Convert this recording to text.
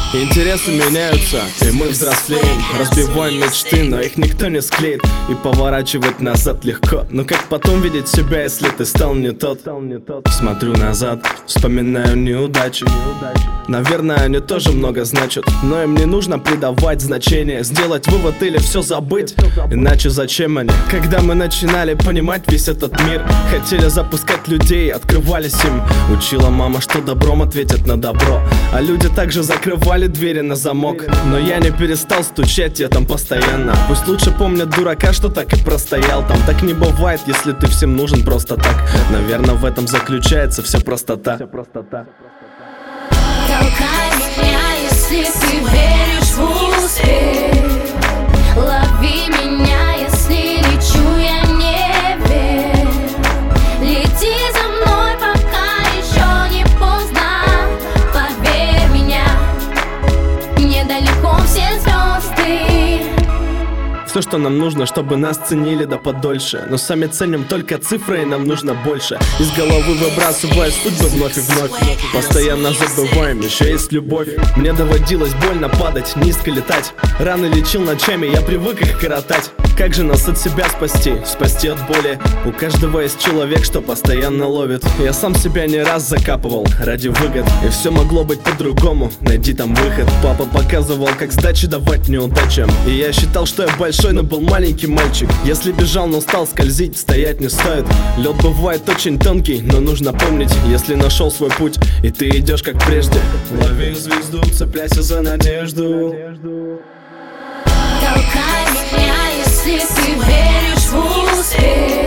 Интересы меняются, и мы взрослеем. Разбиваем мечты, но их никто не склеит. И поворачивать назад легко, но как потом видеть себя, если ты стал не тот? Смотрю назад, вспоминаю неудачи. Наверное, они тоже много значат, но им не нужно придавать значение, сделать вывод или все забыть. Иначе зачем они? Когда мы начинали понимать весь этот мир, хотели запускать людей, открывались им. Учила мама, что добром ответят на добро, а люди также закрывали двери на замок. Но я не перестал стучать, я там постоянно. Пусть лучше помнят дурака, что так и простоял там. Так не бывает, если ты всем нужен просто так. Наверное, в этом заключается вся простота. Толкай меня, если ты веришь в успех. Лови меня, если лечу я не верю. Лети за мной, пока еще не поздно. Поверь меня, недалеко все звезды. Все, что нам нужно, чтобы нас ценили да подольше. Но сами ценим только цифры, и нам нужно больше. Из головы выбрасывая судьбы вновь и вновь. Постоянно забываем, еще есть любовь. Мне доводилось больно падать, низко летать. Раны лечил ночами, я привык их коротать. Как же нас от себя спасти? Спасти от боли. У каждого есть человек, что постоянно ловит. Я сам себя не раз закапывал ради выгод, и все могло быть по-другому, найди там выход. Папа показывал, как сдачи давать неудачам, и я считал, что я большой, но был маленький мальчик. Если бежал, но стал скользить, стоять не стоит. Лед бывает очень тонкий, но нужно помнить, если нашел свой путь, и ты идешь как прежде. Лови звезду, цепляйся за надежду. Толкай меня, если ты веришь в успех.